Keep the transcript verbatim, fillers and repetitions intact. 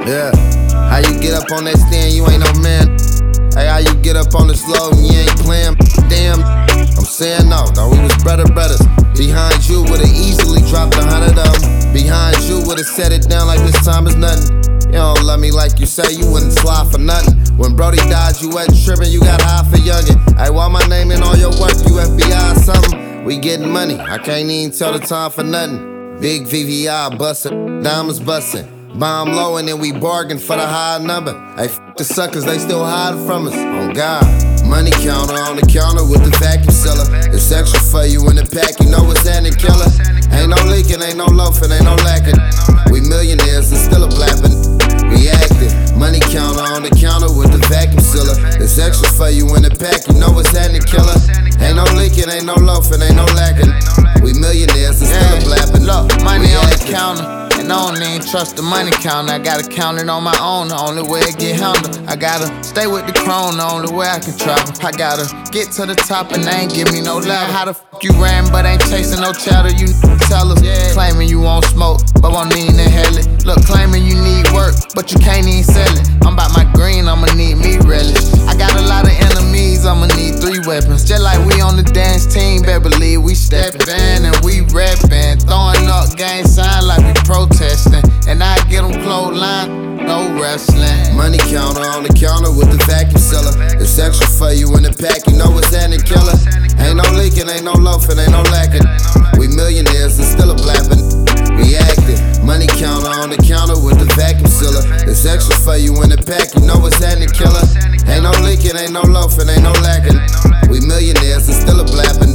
Yeah. How you get up on that stand, you ain't no man. Hey, how you get up on the slow and you ain't playing? Damn, I'm saying no, no, we was better brothers. Behind you would've easily dropped a hundred of them. Behind you would've set it down like this time is nothing. You don't love me like you say, you wouldn't slide for nothing. When Brody died, you wasn't tripping, you got high for youngin'. Hey, why my name in all your work, you F B I or something? We getting money, I can't even tell the time for nothing. Big V V I bustin', diamonds bustin'. Bomb low and then we bargain for the high number. Hey, f the suckers, they still hiding from us. On God, money counter on the counter with the vacuum sealer. It's extra for you in the pack, you know it's that and killer. Ain't no leaking, ain't no loafing, ain't no lacking. We millionaires and still a blapping. We active, money counter on the counter with the vacuum sealer. It's extra for you in the pack, you know it's that and killer. Ain't no leaking, ain't no loafing, ain't no lacking. We millionaires and still a blapping. Look, money on the counter. And I don't even trust the money counter. I gotta count it on my own, the only way it get handled. I gotta stay with the chrome, the only way I can travel. I gotta get to the top and they ain't give me no ladder. How the f you ran but ain't chasing no cheddar? You tell us, yeah. Claiming you won't smoke, but won't need to hell it. Look, claiming you need work, but you can't even sell it. I'm about my green, I'ma need me relish. I got a lot of enemies, I'ma need three weapons. Just like we on the dance team, better believe we steppin' and we reppin'. Throwing up gang sign like we protesting. And I get them clothesline, no wrestling. Money counter on the counter with the vacuum sealer. It's extra for you in the pack, you know it's that and killer. Ain't no leaking, ain't no loafing, ain't no lacking. We millionaires and still a blapping. We active, money counter on the counter with the vacuum sealer. It's extra for you in the pack, you know it's that and killer. Ain't no leaking, ain't no loafing, ain't no lacking. We millionaires and still a blapping.